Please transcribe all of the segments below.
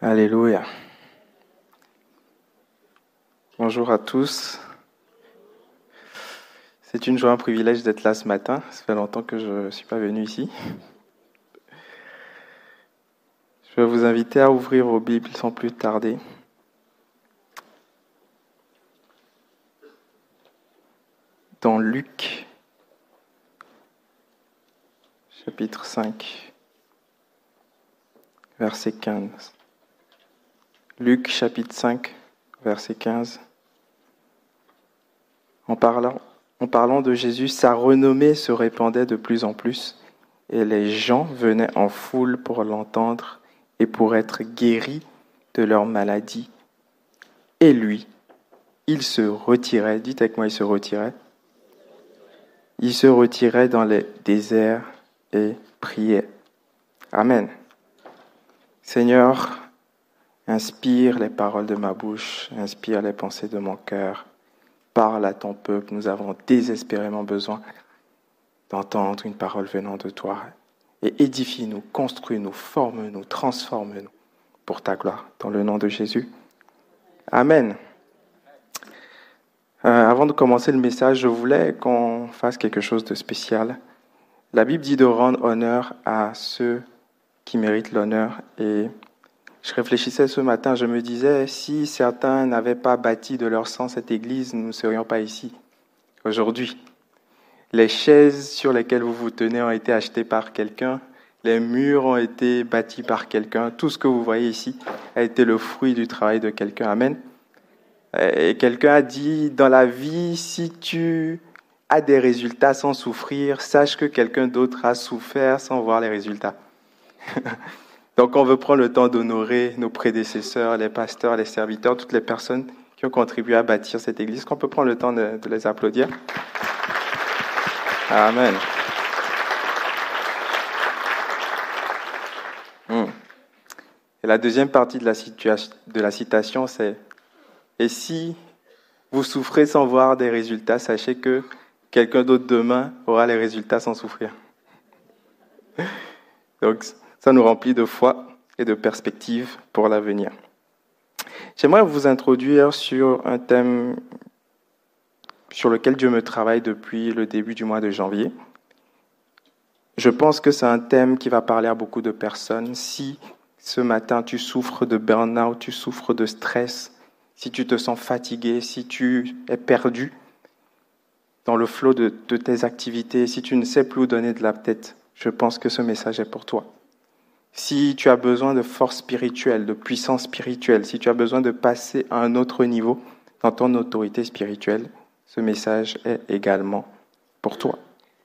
Alléluia. Bonjour à tous. C'est une joie, un privilège d'être là ce matin. Ça fait longtemps que je ne suis pas venu ici. Je vais vous inviter à ouvrir vos Bibles sans plus tarder. Dans Luc, chapitre 5, verset 15. Luc, chapitre 5, verset 15. En parlant de Jésus, sa renommée se répandait de plus en plus, et les gens venaient en foule pour l'entendre et pour être guéris de leur maladie. Et lui, il se retirait, dites avec moi, il se retirait. Il se retirait dans les déserts et priait. Amen. Seigneur, inspire les paroles de ma bouche, inspire les pensées de mon cœur. Parle à ton peuple, nous avons désespérément besoin d'entendre une parole venant de toi. Et édifie-nous, construis-nous, forme-nous, transforme-nous pour ta gloire, dans le nom de Jésus. Amen. Avant de commencer le message, je voulais qu'on fasse quelque chose de spécial. La Bible dit de rendre honneur à ceux qui méritent l'honneur. Et je réfléchissais ce matin, je me disais, si certains n'avaient pas bâti de leur sang cette église, nous ne serions pas ici aujourd'hui. Les chaises sur lesquelles vous vous tenez ont été achetées par quelqu'un, les murs ont été bâtis par quelqu'un, tout ce que vous voyez ici a été le fruit du travail de quelqu'un. Amen. Et quelqu'un a dit, dans la vie, si tu as des résultats sans souffrir, sache que quelqu'un d'autre a souffert sans voir les résultats. Donc on veut prendre le temps d'honorer nos prédécesseurs, les pasteurs, les serviteurs, toutes les personnes qui ont contribué à bâtir cette église. Est-ce qu'on peut prendre le temps de les applaudir? Amen. Et la deuxième partie de la citation, c'est « Et si vous souffrez sans voir des résultats, sachez que quelqu'un d'autre demain aura les résultats sans souffrir. » Donc, ça nous remplit de foi et de perspectives pour l'avenir. J'aimerais vous introduire sur un thème sur lequel Dieu me travaille depuis le début du mois de janvier. Je pense que c'est un thème qui va parler à beaucoup de personnes. Si ce matin tu souffres de burn-out, tu souffres de stress, si tu te sens fatigué, si tu es perdu dans le flot de tes activités, si tu ne sais plus où donner de la tête, je pense que ce message est pour toi. Si tu as besoin de force spirituelle, de puissance spirituelle, si tu as besoin de passer à un autre niveau dans ton autorité spirituelle, ce message est également pour toi.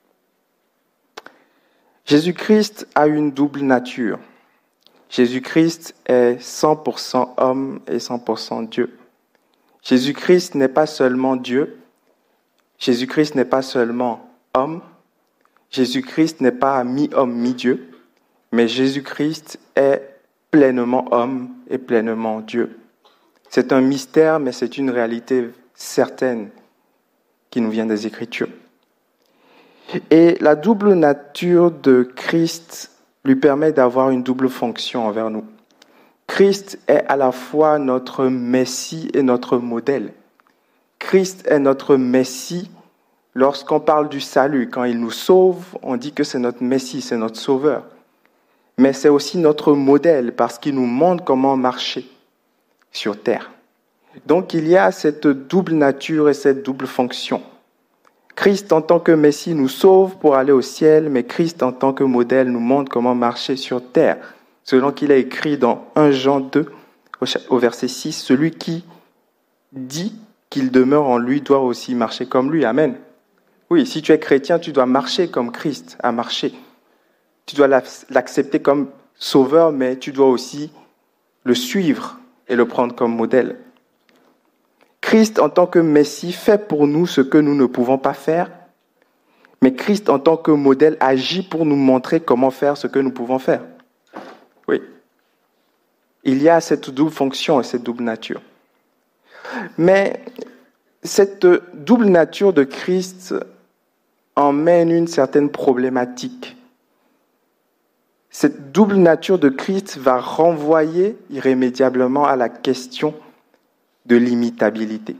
Jésus-Christ a une double nature. Jésus-Christ est 100% homme et 100% Dieu. Jésus-Christ n'est pas seulement Dieu, Jésus-Christ n'est pas seulement homme, Jésus-Christ n'est pas mi-homme, mi-Dieu, mais Jésus-Christ est pleinement homme et pleinement Dieu. C'est un mystère, mais c'est une réalité certaine qui nous vient des Écritures. Et la double nature de Christ lui permet d'avoir une double fonction envers nous. Christ est à la fois notre Messie et notre modèle. Christ est notre Messie lorsqu'on parle du salut. Quand il nous sauve, on dit que c'est notre Messie, c'est notre Sauveur. Mais c'est aussi notre modèle parce qu'il nous montre comment marcher sur terre. Donc il y a cette double nature et cette double fonction. Christ en tant que Messie nous sauve pour aller au ciel, mais Christ en tant que modèle nous montre comment marcher sur terre. Selon qu'il a écrit dans 1 Jean 2, au verset 6, « Celui qui dit qu'il demeure en lui doit aussi marcher comme lui. » Amen. Oui, si tu es chrétien, tu dois marcher comme Christ a marché. Tu dois l'accepter comme sauveur, mais tu dois aussi le suivre et le prendre comme modèle. Christ en tant que Messie fait pour nous ce que nous ne pouvons pas faire, mais Christ en tant que modèle agit pour nous montrer comment faire ce que nous pouvons faire. Oui. Il y a cette double fonction et cette double nature. Mais cette double nature de Christ emmène une certaine problématique. cette double nature de Christ va renvoyer irrémédiablement à la question de l'imitabilité.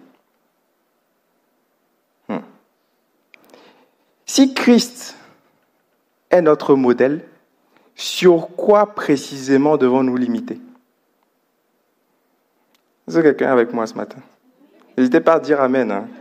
Si Christ est notre modèle, sur quoi précisément devons-nous l'imiter? Est-ce que quelqu'un est avec moi ce matin? N'hésitez pas à dire Amen. Hein.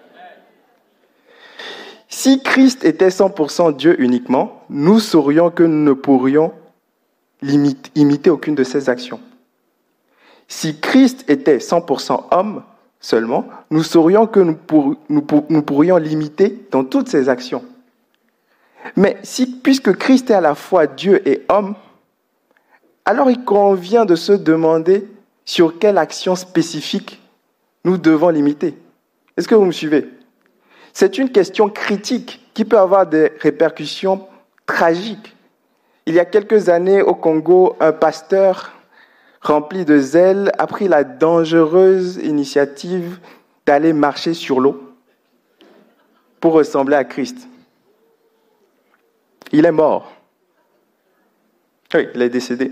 Si Christ était 100% Dieu uniquement, nous saurions que nous ne pourrions imiter aucune de ses actions. Si Christ était 100% homme seulement, nous saurions que nous pourrions l'imiter dans toutes ses actions. Mais puisque Christ est à la fois Dieu et homme, alors il convient de se demander sur quelle action spécifique nous devons l'imiter. Est-ce que vous me suivez? C'est une question critique qui peut avoir des répercussions tragiques. Il y a quelques années, au Congo, un pasteur rempli de zèle a pris la dangereuse initiative d'aller marcher sur l'eau pour ressembler à Christ. Il est mort. Oui, il est décédé.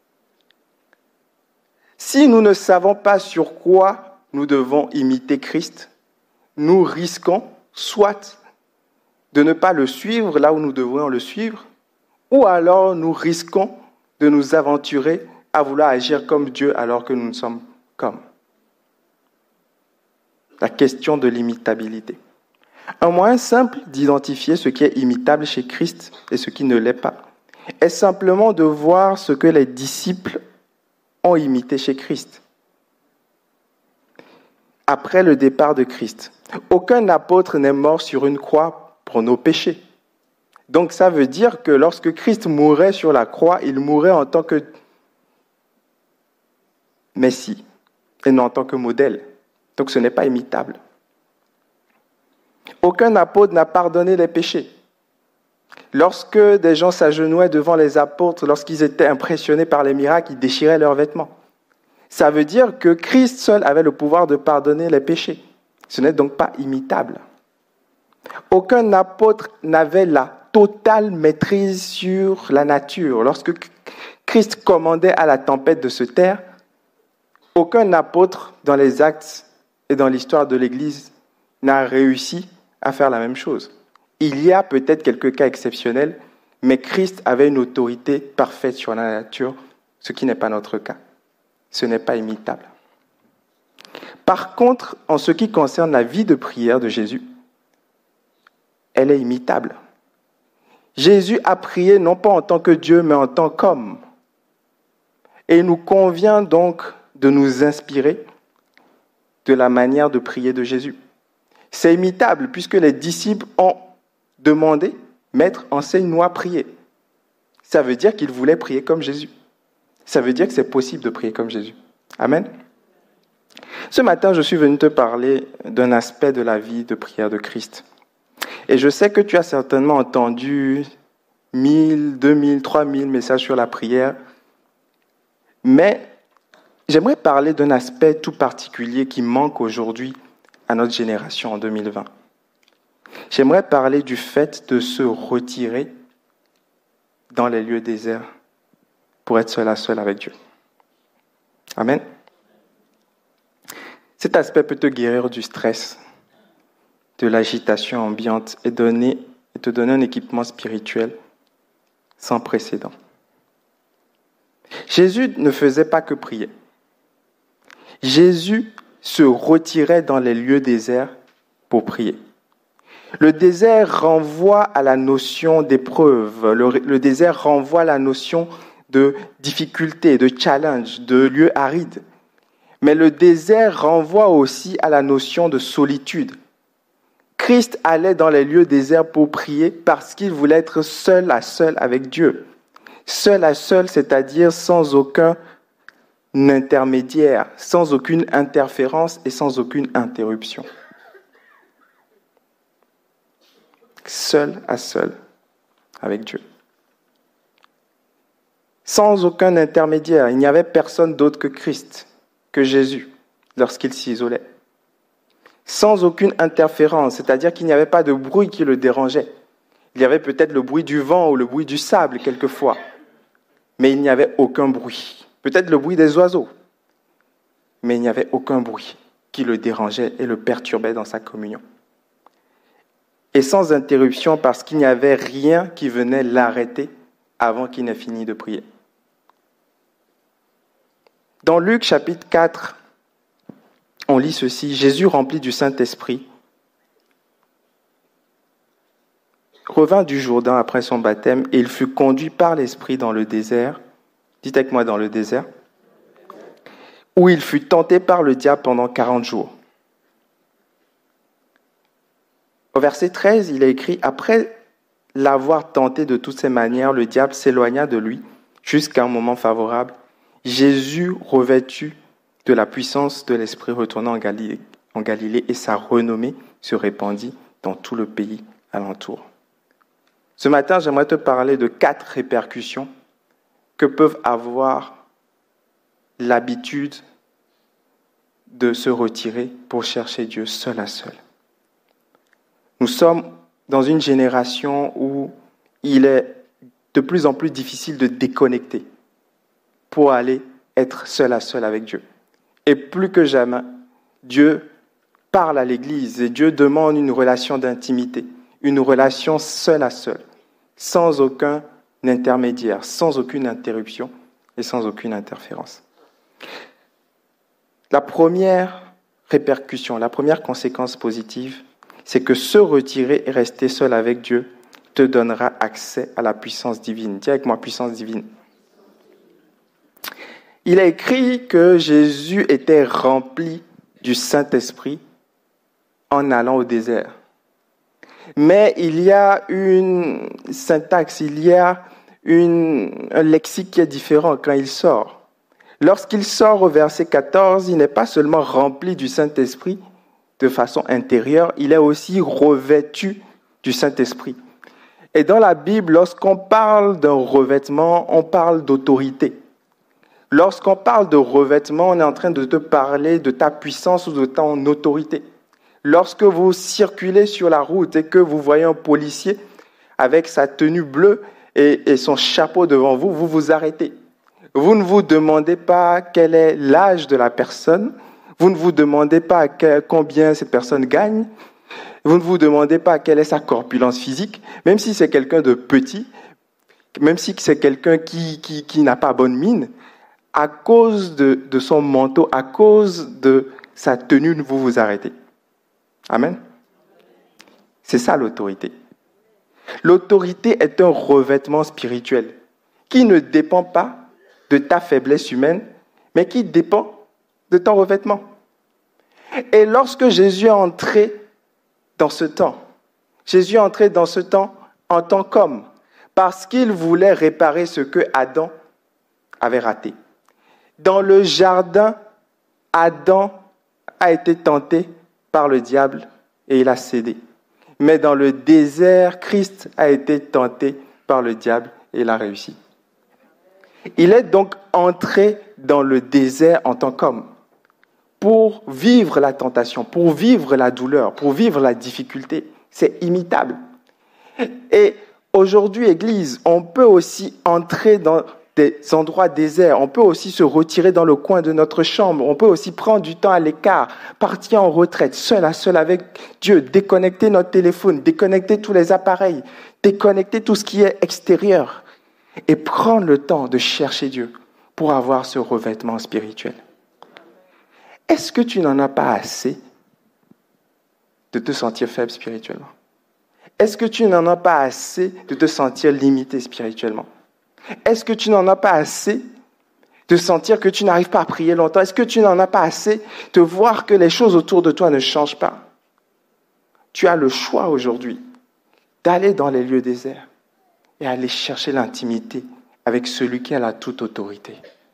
Si nous ne savons pas sur quoi nous devons imiter Christ, nous risquons soit de ne pas le suivre là où nous devrions le suivre, ou alors nous risquons de nous aventurer à vouloir agir comme Dieu alors que nous ne sommes comme. La question de l'imitabilité. Un moyen simple d'identifier ce qui est imitable chez Christ et ce qui ne l'est pas est simplement de voir ce que les disciples ont imité chez Christ. Après le départ de Christ, aucun apôtre n'est mort sur une croix pour nos péchés. Donc ça veut dire que lorsque Christ mourait sur la croix, il mourait en tant que Messie et non en tant que modèle. Donc ce n'est pas imitable. Aucun apôtre n'a pardonné les péchés. Lorsque des gens s'agenouillaient devant les apôtres, lorsqu'ils étaient impressionnés par les miracles, ils déchiraient leurs vêtements. Ça veut dire que Christ seul avait le pouvoir de pardonner les péchés. Ce n'est donc pas imitable. Aucun apôtre n'avait la totale maîtrise sur la nature. Lorsque Christ commandait à la tempête de se taire, aucun apôtre dans les Actes et dans l'histoire de l'Église n'a réussi à faire la même chose. Il y a peut-être quelques cas exceptionnels, mais Christ avait une autorité parfaite sur la nature, ce qui n'est pas notre cas. Ce n'est pas imitable. Par contre, en ce qui concerne la vie de prière de Jésus, elle est imitable. Jésus a prié non pas en tant que Dieu, mais en tant qu'homme. Et il nous convient donc de nous inspirer de la manière de prier de Jésus. C'est imitable puisque les disciples ont demandé « Maître, enseigne-nous à prier ». Ça veut dire qu'ils voulaient prier comme Jésus. Ça veut dire que c'est possible de prier comme Jésus. Amen. Ce matin, je suis venu te parler d'un aspect de la vie de prière de Christ. Et je sais que tu as certainement entendu 1000, 2000, 3000 messages sur la prière, mais j'aimerais parler d'un aspect tout particulier qui manque aujourd'hui à notre génération en 2020. J'aimerais parler du fait de se retirer dans les lieux déserts pour être seul à seul avec Dieu. Amen. Cet aspect peut te guérir du stress, de l'agitation ambiante et te donner un équipement spirituel sans précédent. Jésus ne faisait pas que prier. Jésus se retirait dans les lieux déserts pour prier. Le désert renvoie à la notion d'épreuve. Le désert renvoie à la notion de difficulté, de challenge, de lieu aride. Mais le désert renvoie aussi à la notion de solitude. Christ allait dans les lieux déserts pour prier parce qu'il voulait être seul à seul avec Dieu. Seul à seul, c'est-à-dire sans aucun intermédiaire, sans aucune interférence et sans aucune interruption. Seul à seul avec Dieu. Sans aucun intermédiaire, il n'y avait personne d'autre que Christ, que Jésus, lorsqu'il s'isolait. Sans aucune interférence, c'est-à-dire qu'il n'y avait pas de bruit qui le dérangeait. Il y avait peut-être le bruit du vent ou le bruit du sable quelquefois, mais il n'y avait aucun bruit. Peut-être le bruit des oiseaux, mais il n'y avait aucun bruit qui le dérangeait et le perturbait dans sa communion. Et sans interruption parce qu'il n'y avait rien qui venait l'arrêter avant qu'il n'ait fini de prier. Dans Luc chapitre 4, on lit ceci, Jésus rempli du Saint-Esprit revint du Jourdain après son baptême et il fut conduit par l'Esprit dans le désert. Dites avec moi dans le désert. Où il fut tenté par le diable pendant 40 jours. Au verset 13, il est écrit « Après l'avoir tenté de toutes ces manières, le diable s'éloigna de lui jusqu'à un moment favorable. Jésus, revêtu de la puissance de l'Esprit, retourna en Galilée et sa renommée se répandit dans tout le pays alentour. » Ce matin, j'aimerais te parler de 4 répercussions que peuvent avoir l'habitude de se retirer pour chercher Dieu seul à seul. Nous sommes dans une génération où il est de plus en plus difficile de déconnecter pour aller être seul à seul avec Dieu. Et plus que jamais, Dieu parle à l'Église et Dieu demande une relation d'intimité, une relation seul à seul, sans aucun intermédiaire, sans aucune interruption et sans aucune interférence. La première répercussion, la première conséquence positive, c'est que se retirer et rester seul avec Dieu te donnera accès à la puissance divine. Dis avec moi, puissance divine. Il est écrit que Jésus était rempli du Saint-Esprit en allant au désert. Mais il y a une syntaxe, il y a un lexique qui est différent quand il sort. Lorsqu'il sort au verset 14, il n'est pas seulement rempli du Saint-Esprit de façon intérieure, il est aussi revêtu du Saint-Esprit. Et dans la Bible, lorsqu'on parle d'un revêtement, on parle d'autorité. Lorsqu'on parle de revêtement, on est en train de te parler de ta puissance ou de ton autorité. Lorsque vous circulez sur la route et que vous voyez un policier avec sa tenue bleue et son chapeau devant vous, vous vous arrêtez. Vous ne vous demandez pas quel est l'âge de la personne, vous ne vous demandez pas combien cette personne gagne, vous ne vous demandez pas quelle est sa corpulence physique, même si c'est quelqu'un de petit, même si c'est quelqu'un qui n'a pas bonne mine, à cause de son manteau, à cause de sa tenue, vous vous arrêtez. Amen. C'est ça l'autorité. L'autorité est un revêtement spirituel qui ne dépend pas de ta faiblesse humaine, mais qui dépend de ton revêtement. Et lorsque Jésus est entré dans ce temps, Jésus est entré dans ce temps en tant qu'homme, parce qu'il voulait réparer ce que Adam avait raté. Dans le jardin, Adam a été tenté par le diable et il a cédé. Mais dans le désert, Christ a été tenté par le diable et il a réussi. Il est donc entré dans le désert en tant qu'homme pour vivre la tentation, pour vivre la douleur, pour vivre la difficulté. C'est imitable. Et aujourd'hui, Église, on peut aussi entrer dans des endroits déserts, on peut aussi se retirer dans le coin de notre chambre, on peut aussi prendre du temps à l'écart, partir en retraite, seul à seul avec Dieu, déconnecter notre téléphone, déconnecter tous les appareils, déconnecter tout ce qui est extérieur et prendre le temps de chercher Dieu pour avoir ce revêtement spirituel. Est-ce que tu n'en as pas assez de te sentir faible spirituellement? Est-ce que tu n'en as pas assez de te sentir limité spirituellement? Est-ce que tu n'en as pas assez de sentir que tu n'arrives pas à prier longtemps? Est-ce que tu n'en as pas assez de voir que les choses autour de toi ne changent pas? Tu as le choix aujourd'hui d'aller dans les lieux déserts et aller chercher l'intimité avec celui qui a la toute autorité.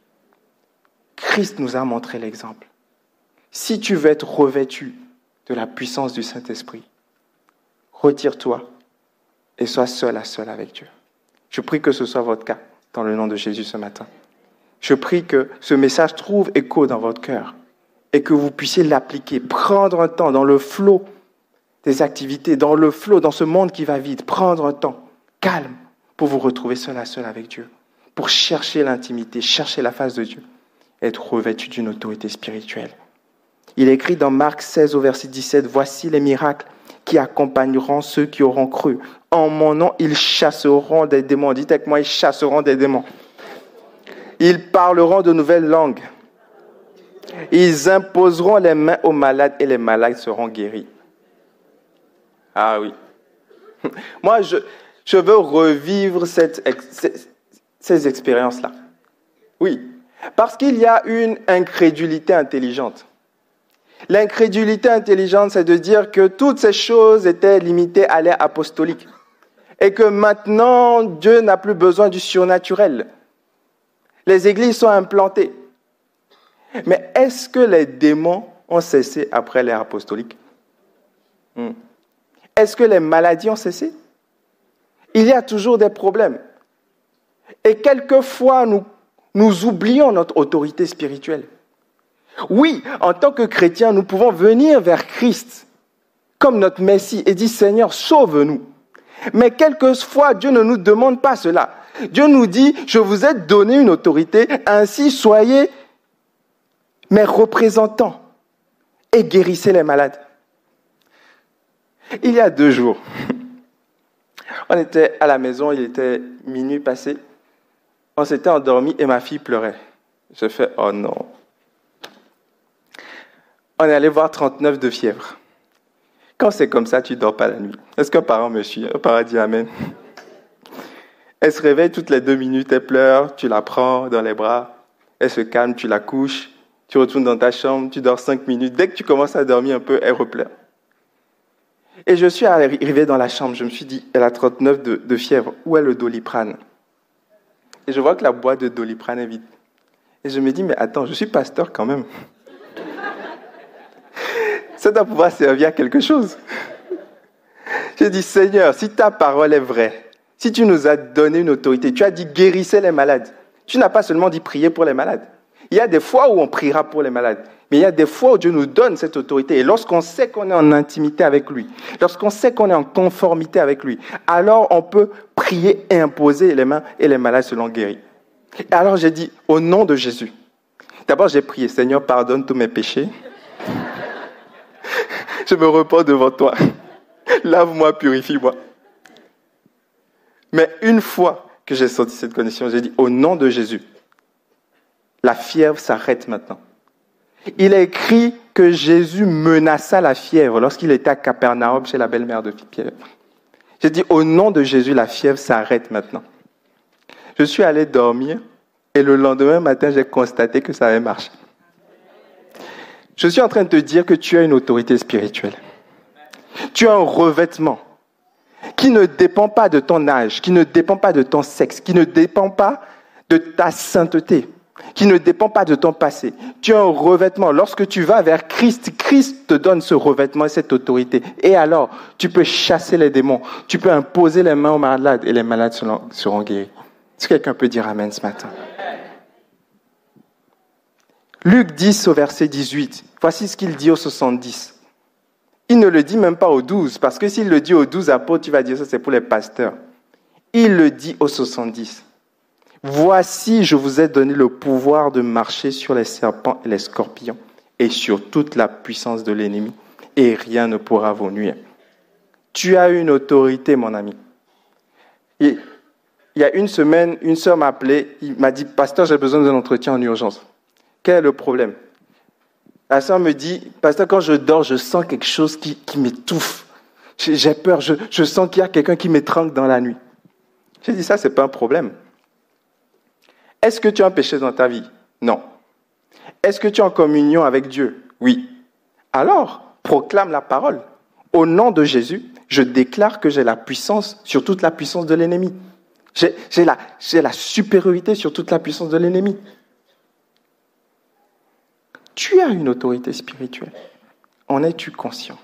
Christ nous a montré l'exemple. Si tu veux être revêtu de la puissance du Saint-Esprit, retire-toi et sois seul à seul avec Dieu. Je prie que ce soit votre cas dans le nom de Jésus ce matin. Je prie que ce message trouve écho dans votre cœur et que vous puissiez l'appliquer, prendre un temps dans le flot des activités, dans le flot, dans ce monde qui va vite, prendre un temps calme pour vous retrouver seul à seul avec Dieu, pour chercher l'intimité, chercher la face de Dieu, être revêtu d'une autorité spirituelle. Il est écrit dans Marc 16 au verset 17, « Voici les miracles qui accompagneront ceux qui auront cru. En mon nom, ils chasseront des démons. » Dites avec moi, ils chasseront des démons. Ils parleront de nouvelles langues. Ils imposeront les mains aux malades et les malades seront guéris. Ah oui. Moi, je veux revivre ces expériences-là. Oui, parce qu'il y a une incrédulité intelligente. L'incrédulité intelligente, c'est de dire que toutes ces choses étaient limitées à l'ère apostolique et que maintenant, Dieu n'a plus besoin du surnaturel. Les églises sont implantées. Mais est-ce que les démons ont cessé après l'ère apostolique? Est-ce que les maladies ont cessé? Il y a toujours des problèmes. Et quelquefois, nous oublions notre autorité spirituelle. Oui, en tant que chrétiens, nous pouvons venir vers Christ comme notre Messie et dire « Seigneur, sauve-nous ». Mais quelquefois, Dieu ne nous demande pas cela. Dieu nous dit « Je vous ai donné une autorité, ainsi soyez mes représentants et guérissez les malades ». Il y a 2 jours, on était à la maison, il était minuit passé, on s'était endormi et ma fille pleurait. Je fais « Oh non ». On est allé voir 39 de fièvre. Quand c'est comme ça, tu ne dors pas la nuit. Est-ce qu'un parent me suit? Un parent dit Amen. Elle se réveille toutes les 2 minutes, elle pleure, tu la prends dans les bras, elle se calme, tu la couches, tu retournes dans ta chambre, tu dors 5 minutes. Dès que tu commences à dormir un peu, elle repleure. Et je suis arrivé dans la chambre, je me suis dit, elle a 39 de fièvre, où est le Doliprane? Et je vois que la boîte de Doliprane est vide. Et je me dis, mais attends, je suis pasteur quand même. Ça doit pouvoir servir à quelque chose. J'ai dit, Seigneur, si ta parole est vraie, si tu nous as donné une autorité, tu as dit guérissez les malades. Tu n'as pas seulement dit prier pour les malades. Il y a des fois où on priera pour les malades, mais il y a des fois où Dieu nous donne cette autorité. Et lorsqu'on sait qu'on est en intimité avec lui, lorsqu'on sait qu'on est en conformité avec lui, alors on peut prier et imposer les mains et les malades seront guéris. Et alors j'ai dit, au nom de Jésus, d'abord j'ai prié, Seigneur, pardonne tous mes péchés. Je me repens devant toi. Lave-moi, purifie-moi. Mais une fois que j'ai senti cette condition, j'ai dit, au nom de Jésus, la fièvre s'arrête maintenant. Il est écrit que Jésus menaça la fièvre lorsqu'il était à Capernaum chez la belle-mère de Pierre. J'ai dit, au nom de Jésus, la fièvre s'arrête maintenant. Je suis allé dormir et le lendemain matin, j'ai constaté que ça avait marché. Je suis en train de te dire que tu as une autorité spirituelle. Tu as un revêtement qui ne dépend pas de ton âge, qui ne dépend pas de ton sexe, qui ne dépend pas de ta sainteté, qui ne dépend pas de ton passé. Tu as un revêtement. Lorsque tu vas vers Christ, Christ te donne ce revêtement et cette autorité. Et alors, tu peux chasser les démons, tu peux imposer les mains aux malades et les malades seront guéris. Est-ce que quelqu'un peut dire Amen ce matin? Luc 10 au verset 18, voici ce qu'il dit au 70. Il ne le dit même pas aux 12, parce que s'il le dit aux 12 apôtres, tu vas dire ça c'est pour les pasteurs. Il le dit aux 70. Voici, je vous ai donné le pouvoir de marcher sur les serpents et les scorpions et sur toute la puissance de l'ennemi, et rien ne pourra vous nuire. Tu as une autorité, mon ami. Et il y a une semaine, une sœur m'a appelé, il m'a dit, pasteur, j'ai besoin d'un entretien en urgence. Quel est le problème? La sœur me dit, pasteur, quand je dors, je sens quelque chose qui m'étouffe. J'ai peur, je sens qu'il y a quelqu'un qui m'étrangle dans la nuit. J'ai dit, ça, c'est pas un problème. Est-ce que tu as un péché dans ta vie? Non. Est-ce que tu es en communion avec Dieu? Oui. Alors, proclame la parole. Au nom de Jésus, je déclare que j'ai la puissance sur toute la puissance de l'ennemi. J'ai la supériorité sur toute la puissance de l'ennemi. Tu as une autorité spirituelle. En es-tu conscient?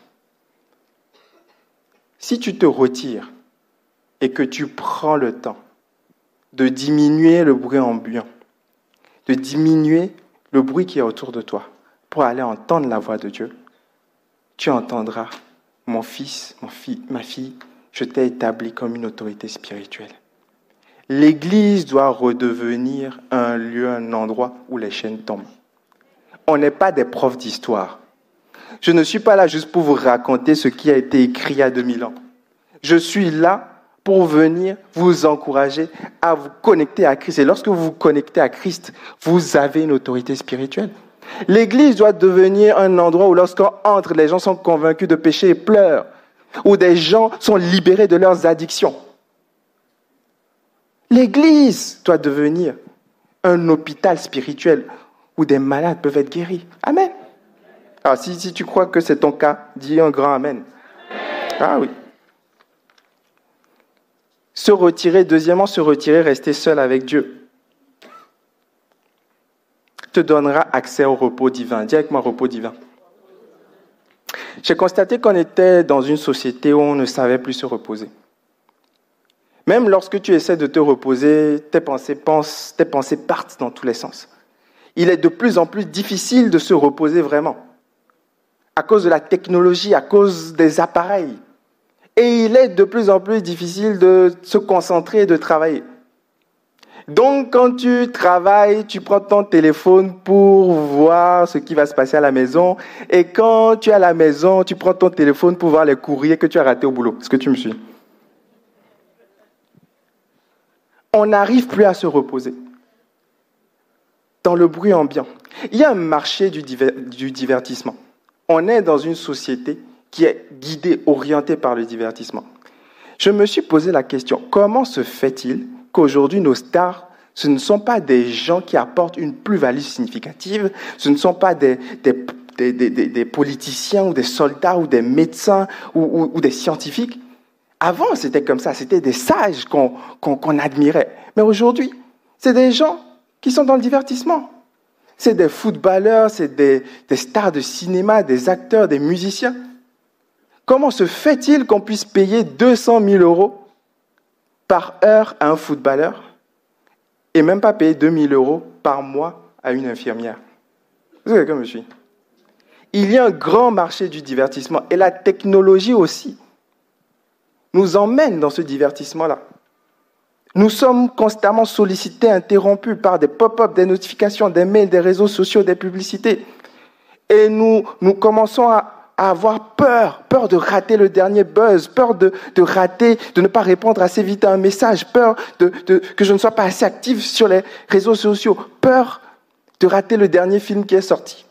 Si tu te retires et que tu prends le temps de diminuer le bruit ambiant, de diminuer le bruit qui est autour de toi pour aller entendre la voix de Dieu, tu entendras, mon fils, ma fille, je t'ai établi comme une autorité spirituelle. L'Église doit redevenir un lieu, un endroit où les chaînes tombent. On n'est pas des profs d'histoire. Je ne suis pas là juste pour vous raconter ce qui a été écrit il y a 2000 ans. Je suis là pour venir vous encourager à vous connecter à Christ. Et lorsque vous vous connectez à Christ, vous avez une autorité spirituelle. L'Église doit devenir un endroit où lorsqu'on entre, les gens sont convaincus de péché et pleurent, où des gens sont libérés de leurs addictions. L'Église doit devenir un hôpital spirituel où des malades peuvent être guéris. Amen. Alors, si tu crois que c'est ton cas, dis un grand Amen. Ah oui. Deuxièmement, se retirer, rester seul avec Dieu, te donnera accès au repos divin. Dis avec moi, repos divin. J'ai constaté qu'on était dans une société où on ne savait plus se reposer. Même lorsque tu essaies de te reposer, tes pensées partent dans tous les sens. Il est de plus en plus difficile de se reposer vraiment, à cause de la technologie, à cause des appareils. Et il est de plus en plus difficile de se concentrer et de travailler. Donc, quand tu travailles, tu prends ton téléphone pour voir ce qui va se passer à la maison. Et quand tu es à la maison, tu prends ton téléphone pour voir les courriers que tu as ratés au boulot. Est-ce que tu me suis? On n'arrive plus à se reposer dans le bruit ambiant. Il y a un marché du divertissement. On est dans une société qui est guidée, orientée par le divertissement. Je me suis posé la question, comment se fait-il qu'aujourd'hui nos stars, ce ne sont pas des gens qui apportent une plus-value significative, ce ne sont pas des politiciens ou des soldats ou des médecins ou des scientifiques. Avant, c'était comme ça, c'était des sages qu'on admirait. Mais aujourd'hui, c'est des gens qui sont dans le divertissement. C'est des footballeurs, c'est des stars de cinéma, des acteurs, des musiciens. Comment se fait-il qu'on puisse payer 200 000 euros par heure à un footballeur et même pas payer 2 000 euros par mois à une infirmière? Vous savez comme je suis. Il y a un grand marché du divertissement et la technologie aussi nous emmène dans ce divertissement-là. Nous sommes constamment sollicités, interrompus par des pop-up, des notifications, des mails, des réseaux sociaux, des publicités. Et nous commençons à avoir peur de rater le dernier buzz, peur de rater, de ne pas répondre assez vite à un message, peur que je ne sois pas assez actif sur les réseaux sociaux, peur de rater le dernier film qui est sorti.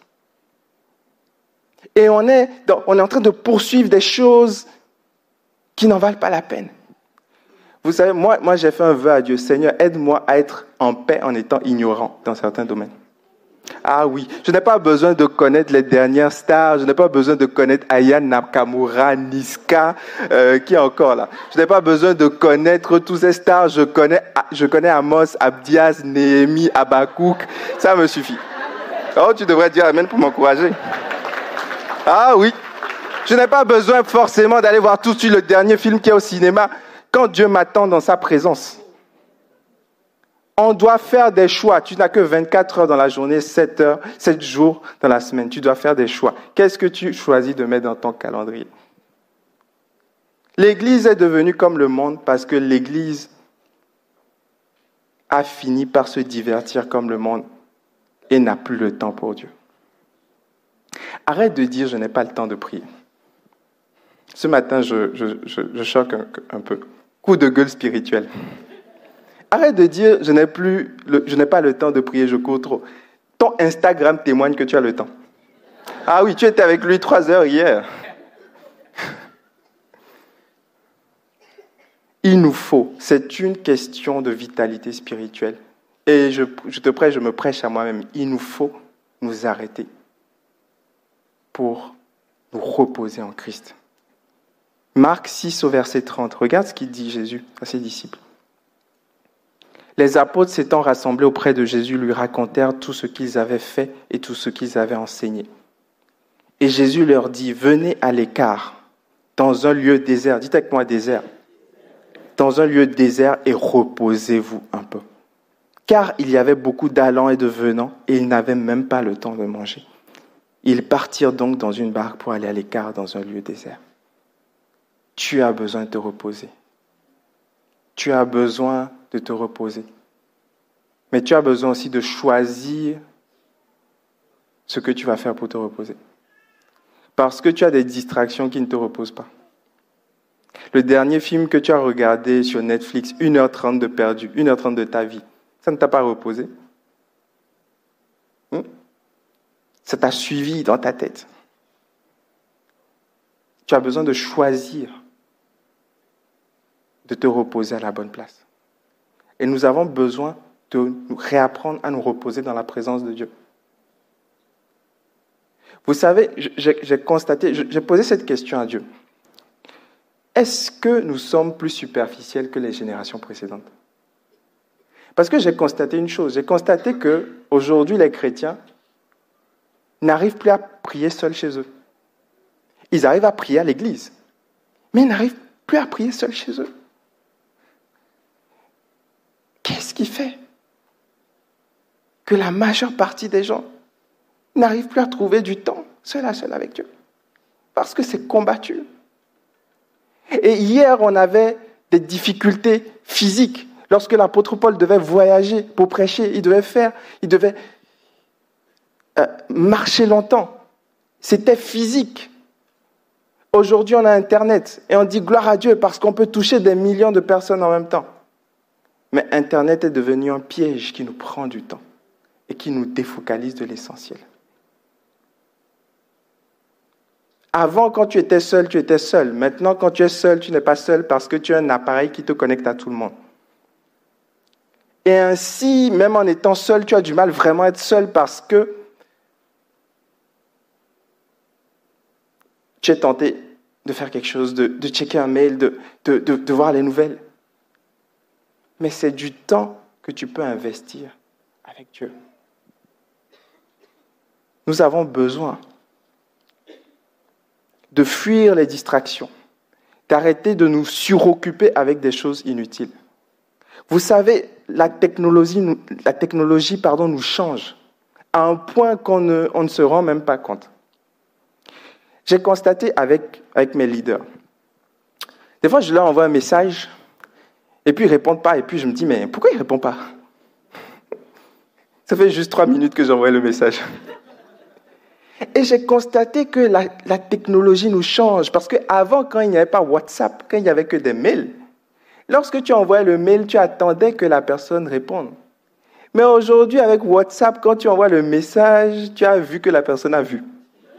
Et on est en train de poursuivre des choses qui n'en valent pas la peine. Vous savez, moi j'ai fait un vœu à Dieu, Seigneur, aide-moi à être en paix en étant ignorant dans certains domaines. Ah oui, je n'ai pas besoin de connaître les dernières stars, je n'ai pas besoin de connaître Aya Nakamura, Niska, qui est encore là. Je n'ai pas besoin de connaître tous ces stars, je connais Amos, Abdias, Néhémie, Habakkuk, ça me suffit. Oh, tu devrais dire Amen pour m'encourager. Ah oui, je n'ai pas besoin forcément d'aller voir tout de suite le dernier film qui est au cinéma quand Dieu m'attend dans sa présence. On doit faire des choix. Tu n'as que 24 heures dans la journée, 7 jours dans la semaine. Tu dois faire des choix. Qu'est-ce que tu choisis de mettre dans ton calendrier? L'Église est devenue comme le monde parce que l'Église a fini par se divertir comme le monde et n'a plus le temps pour Dieu. Arrête de dire « je n'ai pas le temps de prier ». Ce matin, je choque un peu. Coup de gueule spirituel. Arrête de dire je n'ai pas le temps de prier, je cours trop. Ton Instagram témoigne que tu as le temps. Ah oui, tu étais avec lui 3 heures hier. Il nous faut, c'est une question de vitalité spirituelle. Et je me prêche à moi-même. Il nous faut nous arrêter pour nous reposer en Christ. Marc 6 au verset 30. Regarde ce qu'il dit Jésus à ses disciples. Les apôtres s'étant rassemblés auprès de Jésus lui racontèrent tout ce qu'ils avaient fait et tout ce qu'ils avaient enseigné. Et Jésus leur dit, venez à l'écart, dans un lieu désert. Dites avec moi désert. Dans un lieu désert et reposez-vous un peu. Car il y avait beaucoup d'allants et de venants et ils n'avaient même pas le temps de manger. Ils partirent donc dans une barque pour aller à l'écart dans un lieu désert. Tu as besoin de te reposer. Tu as besoin de te reposer. Mais tu as besoin aussi de choisir ce que tu vas faire pour te reposer. Parce que tu as des distractions qui ne te reposent pas. Le dernier film que tu as regardé sur Netflix, 1h30 de perdu, 1h30 de ta vie, ça ne t'a pas reposé? Ça t'a suivi dans ta tête. Tu as besoin de choisir de te reposer à la bonne place. Et nous avons besoin de réapprendre à nous reposer dans la présence de Dieu. Vous savez, j'ai posé cette question à Dieu. Est-ce que nous sommes plus superficiels que les générations précédentes? Parce que j'ai constaté une chose. J'ai constaté qu'aujourd'hui, les chrétiens n'arrivent plus à prier seuls chez eux. Ils arrivent à prier à l'église, mais ils n'arrivent plus à prier seuls chez eux. Qu'est-ce qui fait que la majeure partie des gens n'arrivent plus à trouver du temps seul à seul avec Dieu? Parce que c'est combattu. Et hier, on avait des difficultés physiques. Lorsque l'apôtre Paul devait voyager pour prêcher, il devait marcher longtemps. C'était physique. Aujourd'hui, on a Internet et on dit gloire à Dieu parce qu'on peut toucher des millions de personnes en même temps. Mais Internet est devenu un piège qui nous prend du temps et qui nous défocalise de l'essentiel. Avant, quand tu étais seul, tu étais seul. Maintenant, quand tu es seul, tu n'es pas seul parce que tu as un appareil qui te connecte à tout le monde. Et ainsi, même en étant seul, tu as du mal vraiment à être seul parce que tu es tenté de faire quelque chose, de checker un mail, de voir les nouvelles. Mais c'est du temps que tu peux investir avec Dieu. Nous avons besoin de fuir les distractions, d'arrêter de nous suroccuper avec des choses inutiles. Vous savez, la technologie nous change à un point qu'on ne se rend même pas compte. J'ai constaté avec mes leaders. Des fois, je leur envoie un message et puis ils ne répondent pas. Et puis je me dis, mais pourquoi ils ne répondent pas? Ça fait juste 3 minutes que j'envoie le message. Et j'ai constaté que la technologie nous change. Parce qu'avant, quand il n'y avait pas WhatsApp, quand il n'y avait que des mails, lorsque tu envoyais le mail, tu attendais que la personne réponde. Mais aujourd'hui, avec WhatsApp, quand tu envoies le message, tu as vu que la personne a vu.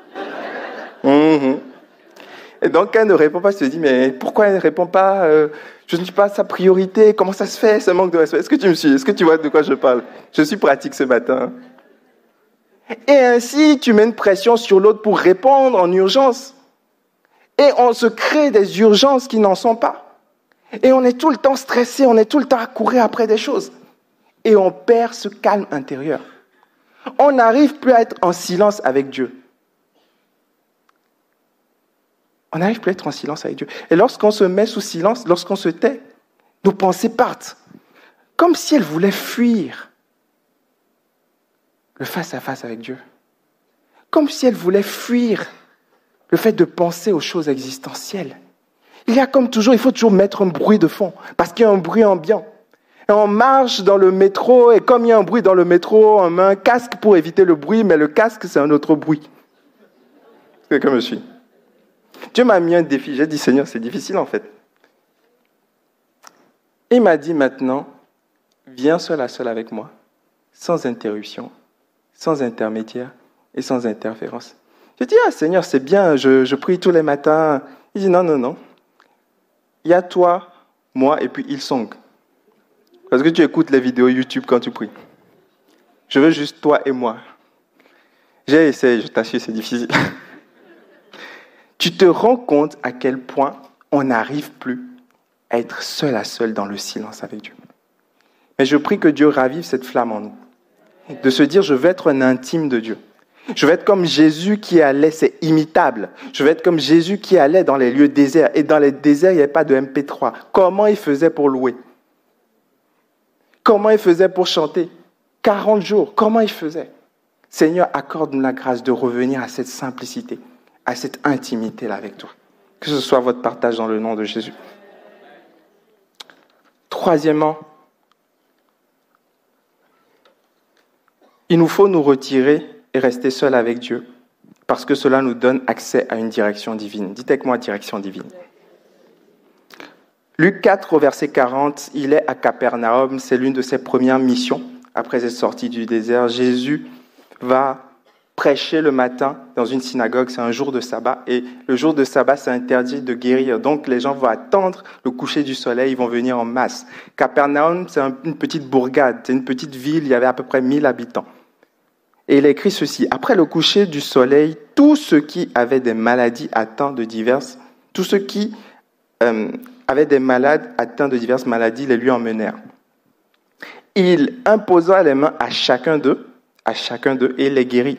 Et donc, quand elle ne répond pas, tu te dis, mais pourquoi elle ne répond pas? Je ne suis pas sa priorité. Comment ça se fait, ce manque de respect? Est-ce que tu me suis? Est-ce que tu vois de quoi je parle? Je suis pratique ce matin. Et ainsi, tu mets une pression sur l'autre pour répondre en urgence. Et on se crée des urgences qui n'en sont pas. Et on est tout le temps stressé, on est tout le temps à courir après des choses. Et on perd ce calme intérieur. On n'arrive plus à être en silence avec Dieu. On n'arrive plus à être en silence avec Dieu. Et lorsqu'on se met sous silence, lorsqu'on se tait, nos pensées partent. Comme si elles voulaient fuir le face-à-face avec Dieu. Comme si elles voulaient fuir le fait de penser aux choses existentielles. Il y a comme toujours, il faut toujours mettre un bruit de fond, parce qu'il y a un bruit ambiant. Et on marche dans le métro, et comme il y a un bruit dans le métro, on met un casque pour éviter le bruit, mais le casque, c'est un autre bruit. Quelqu'un me suit? Dieu m'a mis un défi. J'ai dit, Seigneur, c'est difficile en fait. Il m'a dit maintenant, viens seul à seul avec moi, sans interruption, sans intermédiaire et sans interférence. J'ai dit, Seigneur, c'est bien, je prie tous les matins. Il dit, non. Il y a toi, moi et puis Hillsong. Parce que tu écoutes les vidéos YouTube quand tu pries. Je veux juste toi et moi. J'ai essayé, je t'assure, c'est difficile. Tu te rends compte à quel point on n'arrive plus à être seul à seul dans le silence avec Dieu. Mais je prie que Dieu ravive cette flamme en nous. De se dire, je veux être un intime de Dieu. Je veux être comme Jésus qui allait, c'est imitable. Je veux être comme Jésus qui allait dans les lieux déserts. Et dans les déserts, il n'y avait pas de MP3. Comment il faisait pour louer? Comment il faisait pour chanter? 40 jours, comment il faisait? Seigneur, accorde-nous la grâce de revenir à cette simplicité, à cette intimité-là avec toi. Que ce soit votre partage dans le nom de Jésus. Troisièmement, Il nous faut nous retirer et rester seuls avec Dieu, parce que cela nous donne accès à une direction divine. Dites avec moi, direction divine. Luc 4, au verset 40, il est à Capernaum, c'est l'une de ses premières missions. Après être sorti du désert, Jésus va prêcher le matin dans une synagogue, c'est un jour de sabbat, et le jour de sabbat, c'est interdit de guérir. Donc les gens vont attendre le coucher du soleil, ils vont venir en masse. Capernaum, c'est une petite bourgade, c'est une petite ville, il y avait à peu près 1000 habitants. Et il a écrit ceci: après le coucher du soleil, tous ceux qui avaient des maladies atteints de diverses, tous ceux qui avaient des malades atteints de diverses maladies les lui emmenèrent. Il imposa les mains à chacun d'eux, et les guérit.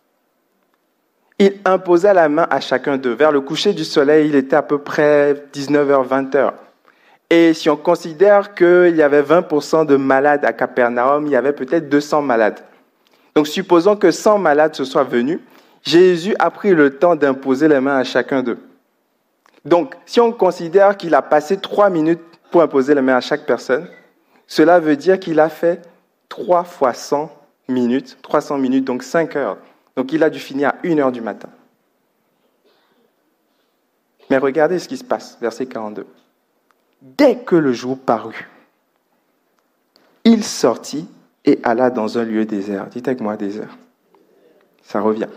Il imposa la main à chacun d'eux. Vers le coucher du soleil, il était à peu près 19h, 20h. Et si on considère qu'il y avait 20% de malades à Capernaum, il y avait peut-être 200 malades. Donc supposons que 100 malades se soient venus, Jésus a pris le temps d'imposer les mains à chacun d'eux. Donc si on considère qu'il a passé 3 minutes pour imposer les mains à chaque personne, cela veut dire qu'il a fait 3 fois 100 minutes, 300 minutes, donc 5 heures. Donc il a dû finir à 1h du matin. Mais regardez ce qui se passe, verset 42. Dès que le jour parut, il sortit et alla dans un lieu désert. Dites avec moi désert. Ça revient.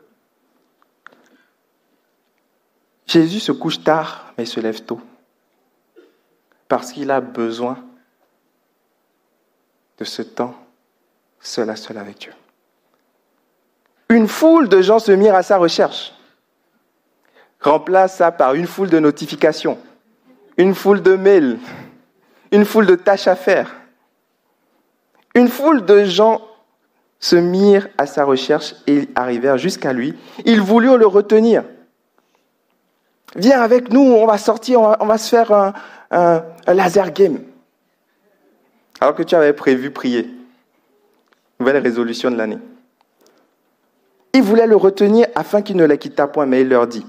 Jésus se couche tard, mais se lève tôt. Parce qu'il a besoin de ce temps seul à seul avec Dieu. Une foule de gens se mirent à sa recherche. Remplace ça par une foule de notifications, une foule de mails, une foule de tâches à faire. Une foule de gens se mirent à sa recherche et arrivèrent jusqu'à lui. Ils voulurent le retenir. Viens avec nous, on va sortir, on va se faire un laser game. Alors que tu avais prévu prier. Nouvelle résolution de l'année. Ils voulaient le retenir afin qu'il ne les quittât point, mais il leur dit,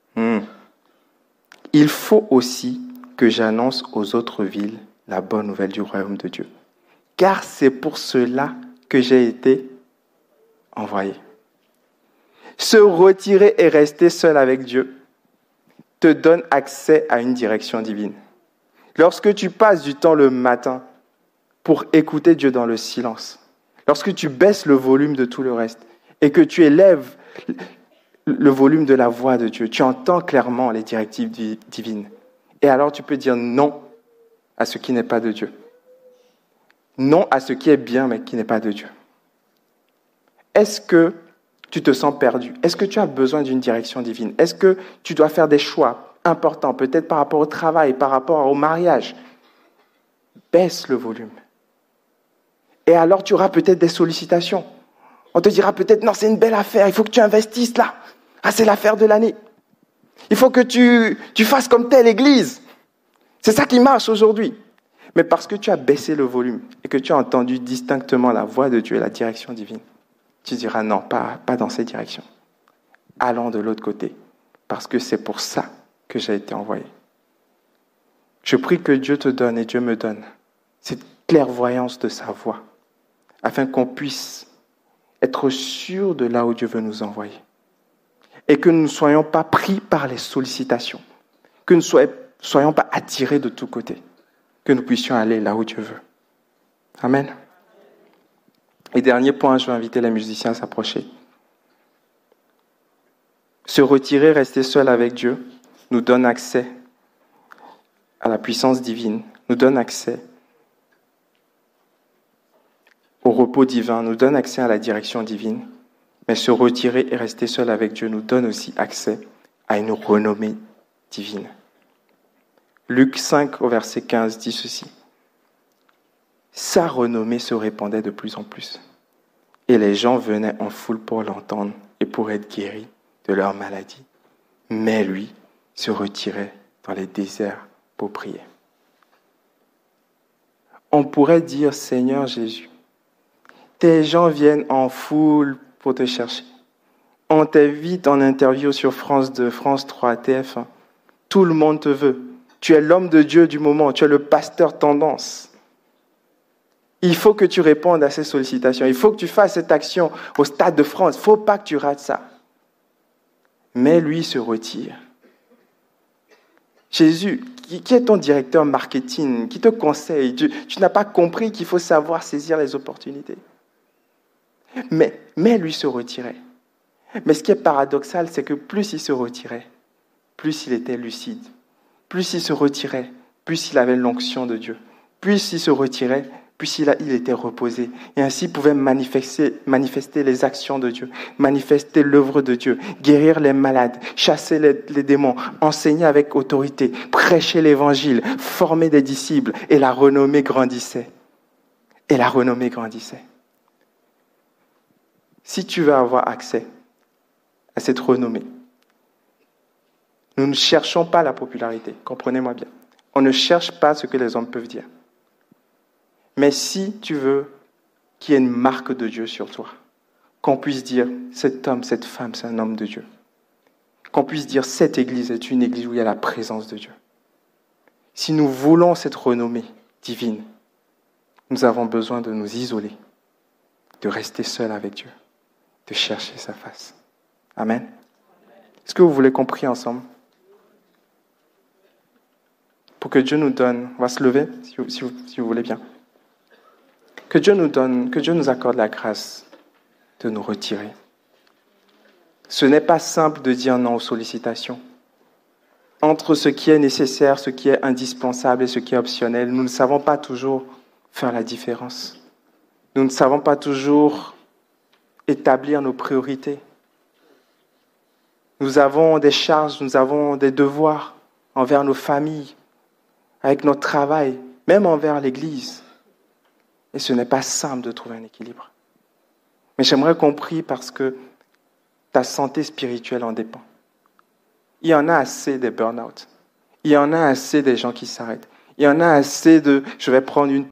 il faut aussi que j'annonce aux autres villes la bonne nouvelle du royaume de Dieu. Car c'est pour cela que j'ai été envoyé. Se retirer et rester seul avec Dieu te donne accès à une direction divine. Lorsque tu passes du temps le matin pour écouter Dieu dans le silence, lorsque tu baisses le volume de tout le reste et que tu élèves le volume de la voix de Dieu, tu entends clairement les directives divines. Et alors tu peux dire non à ce qui n'est pas de Dieu. Non à ce qui est bien, mais qui n'est pas de Dieu. Est-ce que tu te sens perdu? Est-ce que tu as besoin d'une direction divine? Est-ce que tu dois faire des choix importants, peut-être par rapport au travail, par rapport au mariage? Baisse le volume. Et alors tu auras peut-être des sollicitations. On te dira peut-être, non, c'est une belle affaire, il faut que tu investisses là. Ah, c'est l'affaire de l'année. Il faut que tu fasses comme telle église. C'est ça qui marche aujourd'hui. Mais parce que tu as baissé le volume et que tu as entendu distinctement la voix de Dieu et la direction divine, tu diras non, pas dans cette direction. Allons de l'autre côté, parce que c'est pour ça que j'ai été envoyé. Je prie que Dieu te donne et Dieu me donne cette clairvoyance de sa voix, afin qu'on puisse être sûr de là où Dieu veut nous envoyer. Et que nous ne soyons pas pris par les sollicitations, que nous ne soyons pas attirés de tous côtés, que nous puissions aller là où Dieu veut. Amen. Et dernier point, je vais inviter les musiciens à s'approcher. Se retirer, rester seul avec Dieu, nous donne accès à la puissance divine, nous donne accès au repos divin, nous donne accès à la direction divine. Mais se retirer et rester seul avec Dieu nous donne aussi accès à une renommée divine. Luc 5, au verset 15, dit ceci. Sa renommée se répandait de plus en plus. Et les gens venaient en foule pour l'entendre et pour être guéris de leur maladie. Mais lui se retirait dans les déserts pour prier. On pourrait dire, Seigneur Jésus, tes gens viennent en foule pour te chercher. On t'invite en interview sur France 2, France 3, TF1. Tout le monde te veut. Tu es l'homme de Dieu du moment. Tu es le pasteur tendance. Il faut que tu répondes à ces sollicitations. Il faut que tu fasses cette action au Stade de France. Il ne faut pas que tu rates ça. Mais lui se retire. Jésus, qui est ton directeur marketing, qui te conseille, tu n'as pas compris qu'il faut savoir saisir les opportunités. Mais lui se retirait. Mais ce qui est paradoxal, c'est que plus il se retirait, plus il était lucide. Plus il se retirait, plus il avait l'onction de Dieu. Plus il se retirait, plus il était reposé. Et ainsi il pouvait manifester les actions de Dieu, manifester l'œuvre de Dieu, guérir les malades, chasser les démons, enseigner avec autorité, prêcher l'évangile, former des disciples. Et la renommée grandissait. Si tu veux avoir accès à cette renommée, nous ne cherchons pas la popularité, comprenez-moi bien. On ne cherche pas ce que les hommes peuvent dire. Mais si tu veux qu'il y ait une marque de Dieu sur toi, qu'on puisse dire, cet homme, cette femme, c'est un homme de Dieu. Qu'on puisse dire, cette église est une église où il y a la présence de Dieu. Si nous voulons cette renommée divine, nous avons besoin de nous isoler, de rester seuls avec Dieu, de chercher sa face. Amen. Est-ce que vous voulez qu'on prie ensemble? Pour que Dieu nous donne, on va se lever si vous voulez bien. Que Dieu nous accorde la grâce de nous retirer. Ce n'est pas simple de dire non aux sollicitations. Entre ce qui est nécessaire, ce qui est indispensable et ce qui est optionnel, nous ne savons pas toujours faire la différence. Nous ne savons pas toujours établir nos priorités. Nous avons des charges, nous avons des devoirs envers nos familles, avec notre travail, même envers l'Église. Et ce n'est pas simple de trouver un équilibre. Mais j'aimerais qu'on prie parce que ta santé spirituelle en dépend. Il y en a assez des burn-out. Il y en a assez des gens qui s'arrêtent. Il y en a assez de « je vais prendre une ».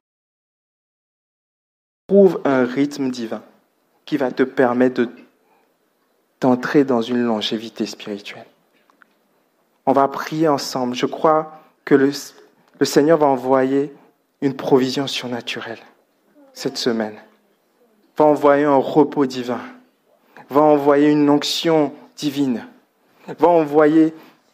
Trouve un rythme divin qui va te permettre d'entrer dans une longévité spirituelle. On va prier ensemble. Je crois que le Seigneur va envoyer une provision surnaturelle cette semaine. Va envoyer un repos divin. Va envoyer une onction divine. Va envoyer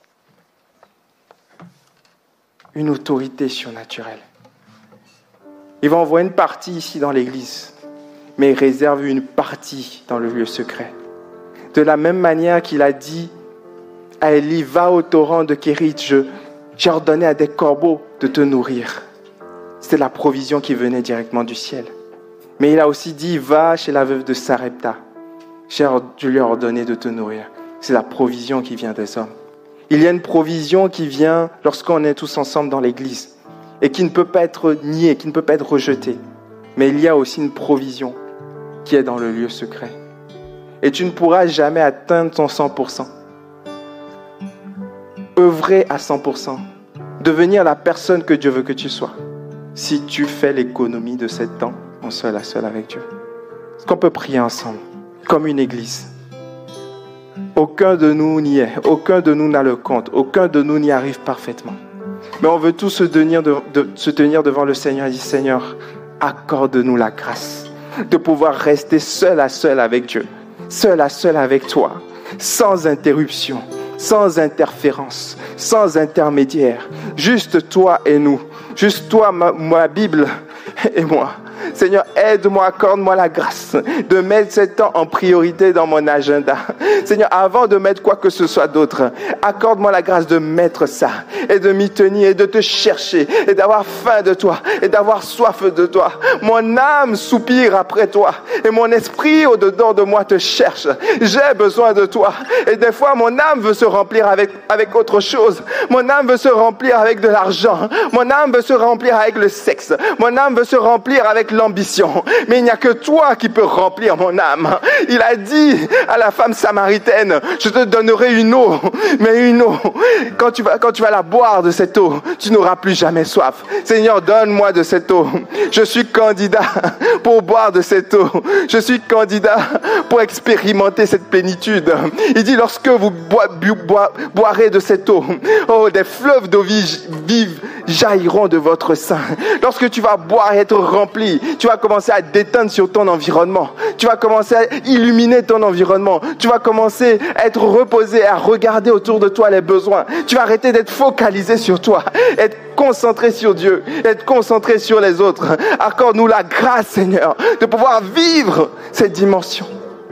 une autorité surnaturelle. Il va envoyer une partie ici dans l'église, mais il réserve une partie dans le lieu secret. De la même manière qu'il a dit à Élie, va au torrent de Kérit, j'ai ordonné à des corbeaux de te nourrir. C'était la provision qui venait directement du ciel. Mais il a aussi dit, va chez la veuve de Sarepta. Je lui ai ordonné de te nourrir. C'est la provision qui vient des hommes. Il y a une provision qui vient lorsqu'on est tous ensemble dans l'église et qui ne peut pas être niée, qui ne peut pas être rejetée. Mais il y a aussi une provision qui est dans le lieu secret. Et tu ne pourras jamais atteindre ton 100%. Œuvrer à 100%. Devenir la personne que Dieu veut que tu sois. Si tu fais l'économie de cet temps en seul à seul avec Dieu. Est-ce qu'on peut prier ensemble, comme une église? Aucun de nous n'y est. Aucun de nous n'a le compte. Aucun de nous n'y arrive parfaitement. Mais on veut tous se tenir devant le Seigneur et dire, Seigneur, accorde-nous la grâce de pouvoir rester seul à seul avec Dieu. Seul à seul avec toi. Sans interruption. Sans interférence. Sans intermédiaire. Juste toi et nous. Juste toi, ma Bible et moi. Seigneur, aide-moi, accorde-moi la grâce de mettre ce temps en priorité dans mon agenda. Seigneur, avant de mettre quoi que ce soit d'autre, accorde-moi la grâce de mettre ça et de m'y tenir et de te chercher et d'avoir faim de toi et d'avoir soif de toi. Mon âme soupire après toi et mon esprit au-dedans de moi te cherche. J'ai besoin de toi. Et des fois, mon âme veut se remplir avec autre chose. Mon âme veut se remplir avec de l'argent. Mon âme veut se remplir avec le sexe. Mon âme veut se remplir avec l'ambition. Mais il n'y a que toi qui peux remplir mon âme. Il a dit à la femme samaritaine, je te donnerai une eau, mais une eau. Quand tu vas la boire de cette eau, tu n'auras plus jamais soif. Seigneur, donne-moi de cette eau. Je suis candidat pour boire de cette eau. Je suis candidat pour expérimenter cette plénitude. Il dit, lorsque vous boirez de cette eau, oh, des fleuves d'eau vive jailliront de votre sein. Lorsque tu vas boire et être rempli, tu vas commencer à déteindre sur ton environnement. Tu vas commencer à illuminer ton environnement. Tu vas commencer à être reposé, à regarder autour de toi les besoins. Tu vas arrêter d'être focalisé sur toi, être concentré sur Dieu, être concentré sur les autres. Accorde-nous la grâce, Seigneur, de pouvoir vivre cette dimension.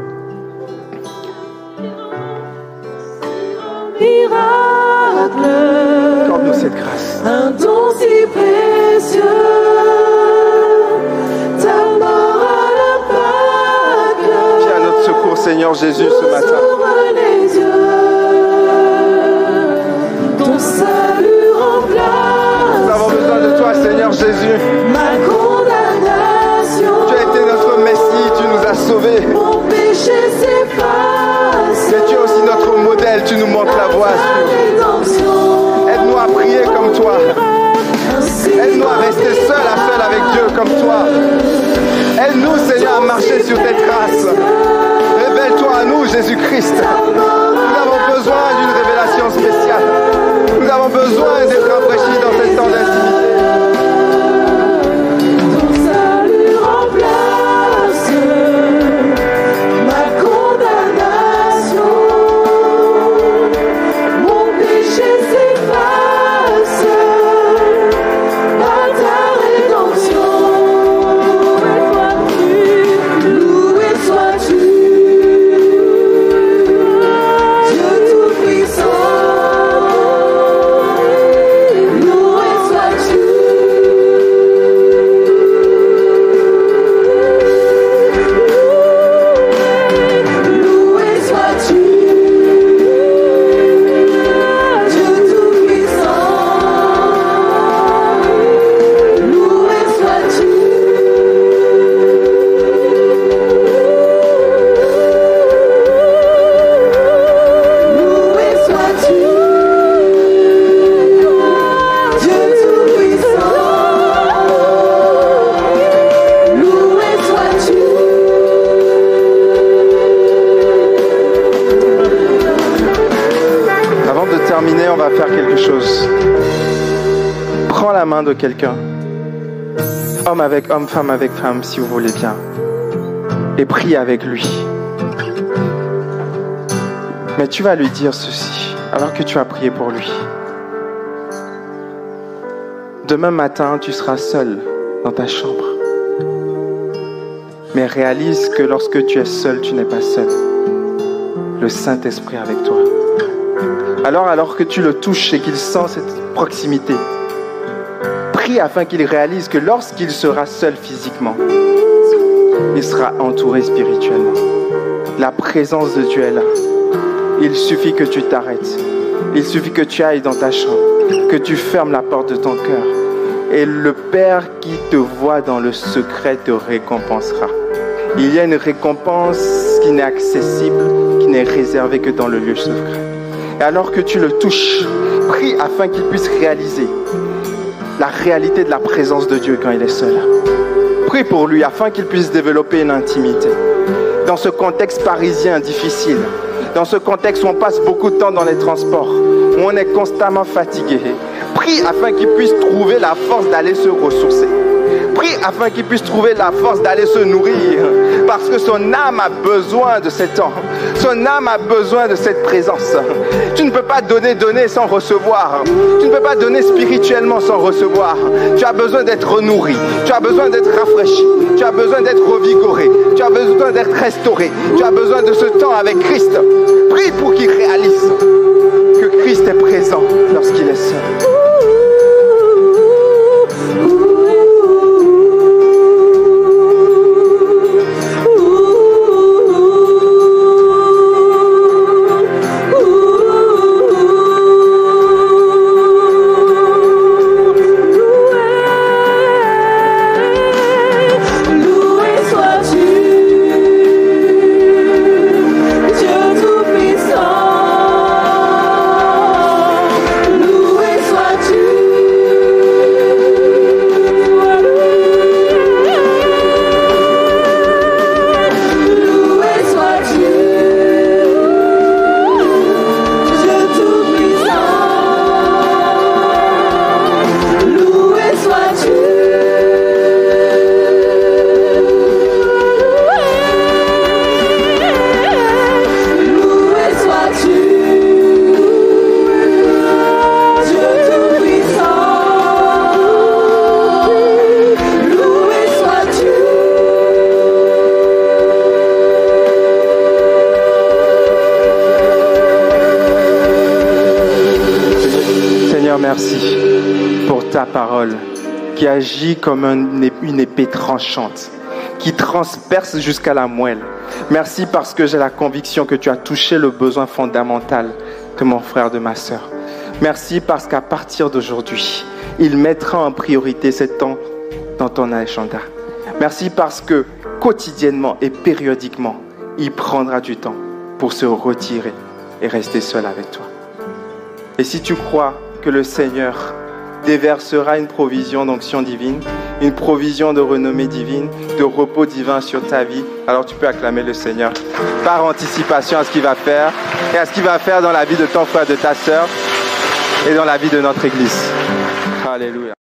Miracle, Accorde-nous cette grâce. un don si précieux, ta mort à la Pâque. Viens à notre secours, Seigneur Jésus, ce matin. Ouvre les yeux, ton salut remplace. Nous avons besoin de toi, Seigneur Jésus. Ma condamnation, Tu as été notre Messie, tu nous as sauvés. mon péché s'efface. Mais tu es aussi notre modèle, tu nous montres la voie. Aide-nous à prier comme toi. Aide-nous à rester seul à seul avec Dieu comme toi. Aide-nous, Seigneur, à marcher sur tes traces. Révèle-toi à nous, Jésus-Christ. Nous avons besoin d'une révélation spéciale. Nous avons besoin d'être rafraîchis dans ce temps d'intimité. Ton salut remplace ma condamnation. Mon péché s'efface par ta rédemption. Loué sois-tu, Dieu Tout-Puissant. Loué sois-tu. Loué sois-tu, Dieu Tout-Puissant. Loué sois-tu. Loué sois-tu, Dieu Tout-Puissant. Loué sois-tu. Avant de terminer, on va faire quelque chose. Prends la main de quelqu'un. Homme avec homme, femme avec femme, si vous voulez bien. Et prie avec lui. Mais tu vas lui dire ceci, alors que tu as prié pour lui. Demain matin, tu seras seul dans ta chambre. Mais réalise que lorsque tu es seul, tu n'es pas seul. Le Saint-Esprit est avec toi. Alors que tu le touches et qu'il sent cette proximité, prie afin qu'il réalise que lorsqu'il sera seul physiquement, il sera entouré spirituellement. La présence de Dieu est là. Il suffit que tu t'arrêtes. Il suffit que tu ailles dans ta chambre, que tu fermes la porte de ton cœur. Et le Père qui te voit dans le secret te récompensera. Il y a une récompense qui n'est accessible, qui n'est réservée que dans le lieu secret. Et alors que tu le touches, prie afin qu'il puisse réaliser la réalité de la présence de Dieu quand il est seul. Prie pour lui afin qu'il puisse développer une intimité. Dans ce contexte parisien difficile, dans ce contexte où on passe beaucoup de temps dans les transports, où on est constamment fatigué, prie afin qu'il puisse trouver la force d'aller se ressourcer. Prie afin qu'il puisse trouver la force d'aller se nourrir, parce que son âme a besoin de ces temps. Son âme a besoin de cette présence. Tu ne peux pas donner sans recevoir. Tu ne peux pas donner spirituellement sans recevoir. Tu as besoin d'être nourri. Tu as besoin d'être rafraîchi. Tu as besoin d'être revigoré. Tu as besoin d'être restauré. Tu as besoin de ce temps avec Christ. Prie pour qu'il réalise que Christ est présent lorsqu'il est seul. Loué sois pour ta parole qui agit comme une épée tranchante, qui transperce jusqu'à la moelle. Merci parce que j'ai la conviction que tu as touché le besoin fondamental de mon frère, de ma sœur. Merci parce qu'à partir d'aujourd'hui, il mettra en priorité ce temps dans ton agenda. Merci parce que quotidiennement et périodiquement, il prendra du temps pour se retirer et rester seul avec toi. Et si tu crois que le Seigneur déversera une provision d'onction divine, une provision de renommée divine, de repos divin sur ta vie, alors tu peux acclamer le Seigneur par anticipation à ce qu'il va faire et à ce qu'il va faire dans la vie de ton frère, de ta sœur et dans la vie de notre Église. Alléluia.